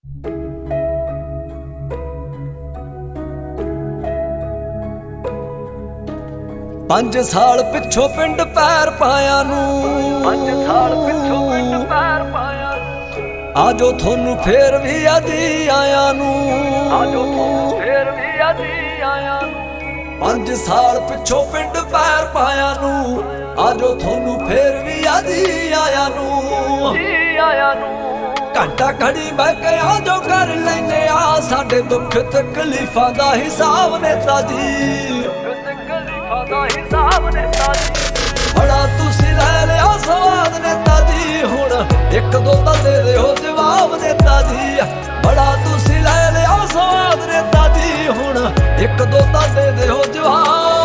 ਪੰਜ ਸਾਲ ਪਿੱਛੋਂ ਪਿੰਡ ਪੈਰ ਪਾਇਆ ਨੂੰ, 5 ਸਾਲ ਪਿੱਛੋਂ ਪਿੰਡ ਪੈਰ ਪਾਇਆ ਆਜੋ ਤੁਹਾਨੂੰ ਫੇਰ ਵੀ ਆਦੀ ਆਇਆ ਨੂੰ, ਆਜੋ ਤੁਹਾਨੂੰ ਫੇਰ ਵੀ ਆਦੀ ਆਇਆ ਨੂੰ 5 ਸਾਲ ਪਿੱਛੋਂ ਪਿੰਡ ਪੈਰ ਪਾਇਆ ਨੂੰ, ਆਜੋ ਤੁਹਾਨੂੰ ਫੇਰ ਵੀ ਆਦੀ ਆਇਆ ਨੂੰ, ਜੀ ਆਇਆ ਨੂੰ ਘੰਟਾ ਘੜੀ ਬਹਿ ਕੇ ਆਜੋ ਕਰ ਲੈਨੇ ਆ ਸਾਡੇ ਦੁੱਖ ਤਕਲੀਫਾਂ ਦਾ ਹਿਸਾਬ ਨੇਤਾ ਜੀ, ਤਕਲੀਫਾਂ ਦਾ ਹਿਸਾਬ ਨੇਤਾ ਜੀ। ਬੜਾ ਤੁਸੀਂ ਲੈ ਲਿਆ ਸਵਾਦ ਨੇਤਾ ਜੀ, ਹੁਣ ਇੱਕ ਦੋ ਤਾਂ ਦੇ ਦਿਓ ਜਵਾਬ ਨੇਤਾ ਜੀ, ਬੜਾ ਤੁਸੀਂ ਲੈ ਲਿਆ ਸਵਾਦ ਨੇਤਾ ਜੀ, ਹੁਣ ਇੱਕ ਦੋ ਤਾਂ ਦੇ ਦਿਓ ਜਵਾਬ।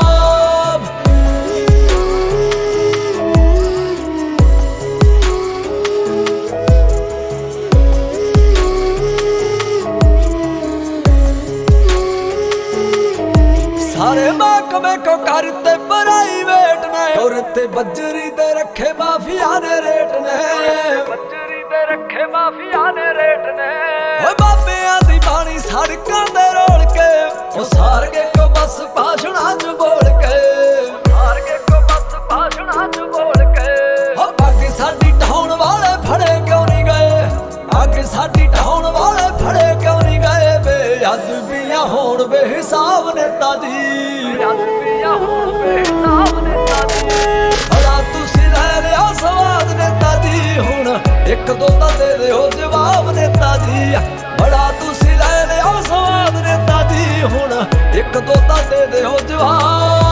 ਸਾਰੇ ਮਹਿਕਮੇ ਕੋ ਕਰਤੇ ਪ੍ਰਾਈਵੇਟ ਨੇ, ਔਰ ਤੇ ਬੱਜਰੀ ਦੇ ਰੱਖੇ ਮਾਫੀਆ ਨੇ ਰੇਟ ਨੇ, ਬੱਜਰੀ ਦੇ ਰੱਖੇ ਮਾਫੀਆ ਨੇ ਰੇਟ ਨੇ ਓਏ ਬਾਬਿਆਂ ਦੀ ਬਾਣੀ ਸੜਕਾਂ ਦੇ ਰੋਲ ਕੇ, ਉਹ ਸਾਰ ਗਏ ਕੋ ਬਸ ਭਾਸ਼ਣਾਂ ਚ ਬੋਲ ਕੇ, ਹਾਰ ਕੇ ਕੋ ਬਸ ਭਾਸ਼ਣਾਂ ਚ ਬੋਲ ਕੇ ਹੋ ਅੱਗ ਸਾਡੀ ਢਾਉਣ ਵਾਲੇ ਫੜੇ ਕਿਉਂ ਨਹੀਂ ਗਏ, ਅੱਗ ਸਾਡੀ ਢਾਉਣ ਵਾਲੇ ਫੜੇ ਕਿਉਂ ਨਹੀਂ ਗਏ, ਬੇਅਦਬੀਆਂ ਹੋਣ ਬੇਹਿਸਾਬ ਨੇਤਾ ਜੀ, ਬੇਅਦਬੀਆਂ ਹੋਣ ਬੇਹਿਸਾਬ ਨੇਤਾ ਜੀ। ਬੜਾ ਤੁਸੀਂ ਲੈ ਲਿਆ ਸਵਾਦ ਨੇਤਾ ਜੀ, ਹੁਣ ਇੱਕ ਦੋ ਤਾਂ ਦੇ ਦਿਓ ਜਵਾਬ ਨੇਤਾ ਜੀ, ਬੜਾ ਤੁਸੀਂ ਲੈ ਲਿਆ ਸਵਾਦ ਨੇਤਾ ਜੀ, ਹੁਣ ਇੱਕ ਦੋ ਤਾਂ ਦੇ ਦਿਓ ਜਵਾਬ।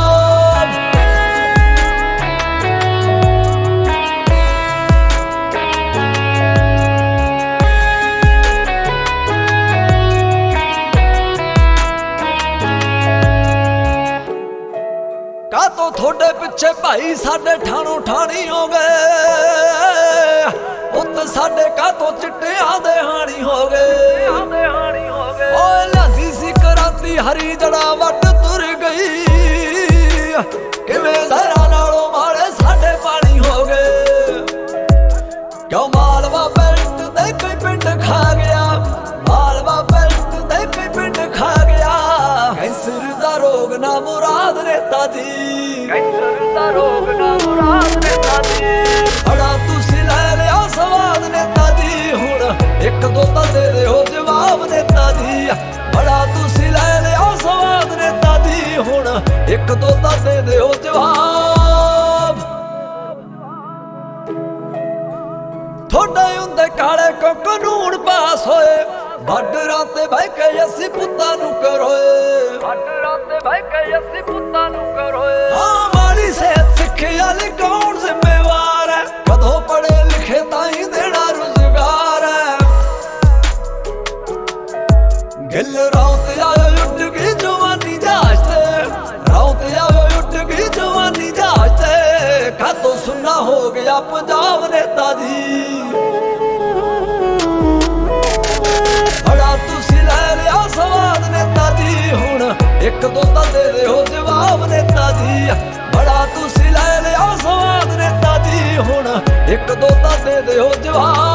ਕਾਤੋਂ ਤੁਹਾਡੇ ਪਿੱਛੇ ਭਾਈ ਸਾਡੇ ਠਾਣੋ ਠਾਣੀ ਹੋ ਗਏ, ਉੱਤ ਸਾਡੇ ਕਾਤੋਂ ਚਿੱਟਿਆਂ ਦੇ ਹਾਣੀ ਹੋ ਗਏ, ਆਂਦੇ ਹਾਣੀ ਹੋ ਗਏ ਓਏ ਲਾਂਦੀ ਸੀ ਕਰਾਤੀ ਹਰੀ ਜੜਾ ਵੱਟ ਤੁਰ ਗਈ, ਕਿਵੇਂ ਜ਼ਹਿਰਾਂ ਨਾਲੋਂ ਮਾੜੇ ਸਾਡੇ ਪਾਣੀ ਹੋ ਗਏ, ਕਿਉਂ ਮਾਲਵਾ ਬੈਲਟ ਦੇ ਕੋਈ ਪਿੰਡ ਖਾ ਗਿਆ, ਮਾਲਵਾ ਬੈਲਟ ਦੇ ਕੋਈ ਪਿੰਡ ਖਾ ਗਿਆ, ਕੈਂਸਰ ਦਾ ਰੋਗ ਨਾ ਮੁਰਾਦ ਨੇਤਾ ਜੀ, ਕੈਂਸਰ ਦਾ ਰੋਗ ਨਾ ਮੁਰਾਦ ਨੇਤਾ ਜੀ। ਬੜਾ ਤੁਸੀਂ ਲੈ ਲਿਆ ਸਵਾਦ ਨੇਤਾ ਜੀ, ਹੁਣ ਇੱਕ ਦੋ ਤਾਂ ਦੇ ਦਿਓ ਜਵਾਬ ਨੇਤਾ ਜੀ, ਬੜਾ ਤੁਸੀਂ ਲੈ ਲਿਆ ਸਵਾਦ ਨੇਤਾ ਜੀ, ਹੁਣ ਇੱਕ ਦੋ ਤਾਂ ਦੇ ਦਿਓ ਜਵਾਬ। ਤੁਹਾਡੇ ਹੁੰਦੇ ਕਾਲੇ ਕੋ ਕਾਨੂੰਨ ਪਾਸ ਹੋਏ, ਬਾਰਡਰਾਂ ਤੇ ਬਹਿ ਕੇ ਅਸੀਂ ਪੁੱਤਾਂ ਨੂੰ ਕਰੋਏ, ਬਾਰਡਰਾਂ ਤੇ ਬਹਿ ਕੇ ਅਸੀਂ ਪੁੱਤਾਂ ਨੂੰ ਕਰੋਏ ਹਾਂ ਮਾੜੀ ਸਿਹਤ ਸਿੱਖਿਆ ਲਈ ਕੌਣ ਜ਼ਿੰਮੇਵਾਰ ਹੈ, ਕਦੋਂ ਪੜ੍ਹੇ ਲਿਖੇ ਤਾਂ ਹੀ ਦੇਣਾ ਰੁਜ਼ਗਾਰ ਹੈ, ਗਿੱਲ ਰੌਤ ਆਇਓ ਉੱਡ ਗਈ ਜਵਾਨੀ ਜਹਾਜ਼ ਤੇ, ਰੌਤ ਆਇਓ ਉੱਡ ਗਈ ਜਵਾਨੀ ਜਹਾਜ਼ ਤੇ, ਕਾਤੋਂ ਸੁੰਨਾ ਹੋ ਗਿਆ ਪੰਜਾਬ ਨੇਤਾ ਜੀ, ਬੜਾ ਤੁਸੀਂ ਲੈ ਲਿਆ ਸਵਾਦ ਨੇਤਾ ਜੀ, ਹੁਣ ਇੱਕ ਦੋ ਤਾਂ ਦੇ ਦਿਓ ਜਵਾਬ ਨੇਤਾ ਜੀ, ਬੜਾ ਤੁਸੀਂ ਲੈ ਲਿਆ ਸਵਾਦ ਨੇਤਾ ਜੀ, ਹੁਣ ਇੱਕ ਦੋ ਤਾਂ ਦੇ ਦਿਓ ਜਵਾਬ।